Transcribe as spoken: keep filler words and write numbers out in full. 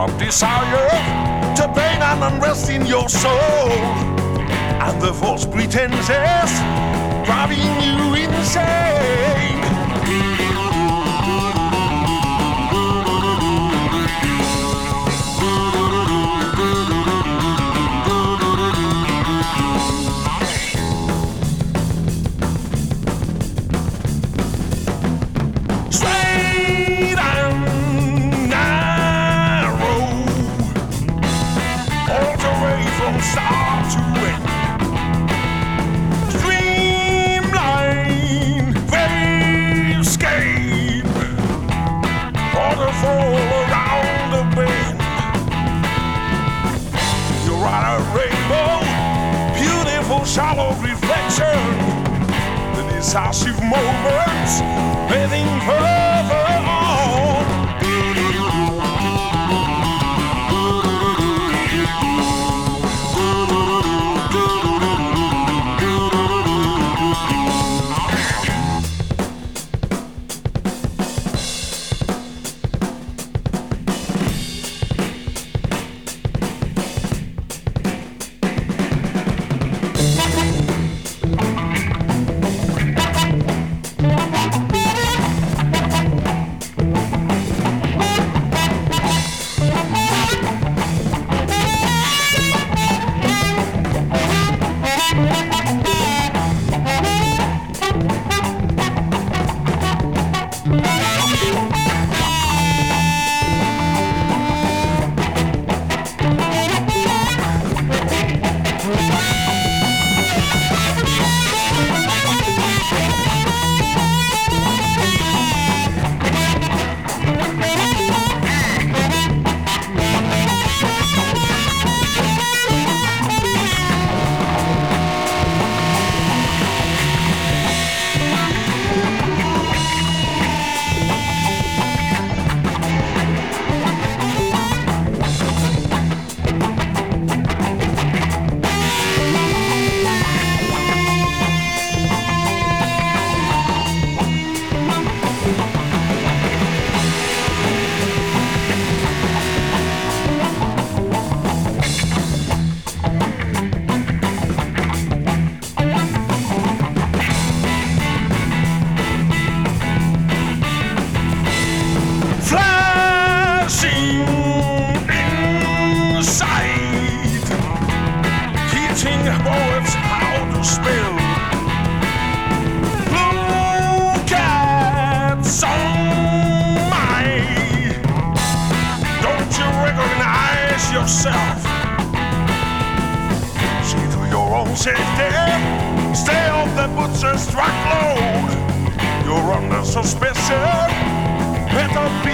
of desire to pain and unrest in your soul, and the false pretenses driving you insane. Straight and narrow, all the way from start to end. Streamline, wavescape, waterfall around the bend. You're on a rainbow, beautiful shallow reflection. The decisive moments, heading further on. Poets how to spell. Look at my. Don't you recognize yourself? See to your own safety. Stay off the butcher's truckload. You're under suspicion. Better be